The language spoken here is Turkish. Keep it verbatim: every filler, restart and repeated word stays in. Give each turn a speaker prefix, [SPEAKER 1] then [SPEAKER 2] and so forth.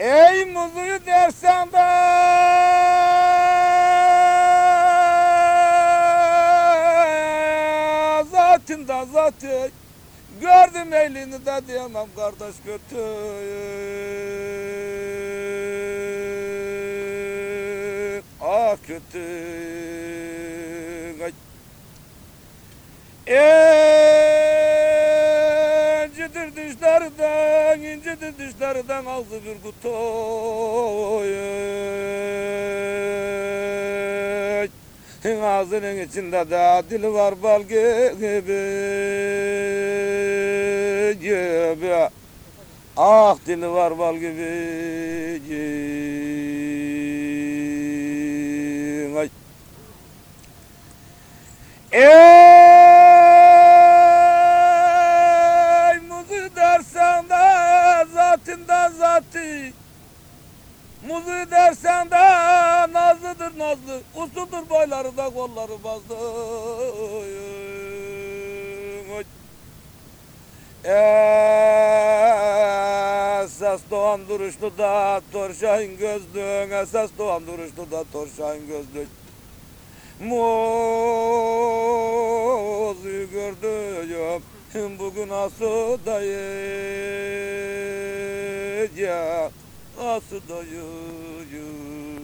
[SPEAKER 1] Ey muzuyu dersen de zatında zatı gördüm elini de diyemem kardeş kötü. Ah kötü. İncidir dişlerden, incidir dişlerden aldı bir kutu. Ağzının içinde de dili var bal gibi, gibi. Ah dili var bal gibi, gibi. Ay. Ey muzu dersen de zatında zatı, muzu dersen de nazlıdır nazlı, usudur boyları da kolları bazlı. Esas doğan duruşlu da torşayın gözlüğün, esas doğan duruşlu da torşayın gözlüğün. Muzuyu gördüm bugün asıdayım, asıdayım.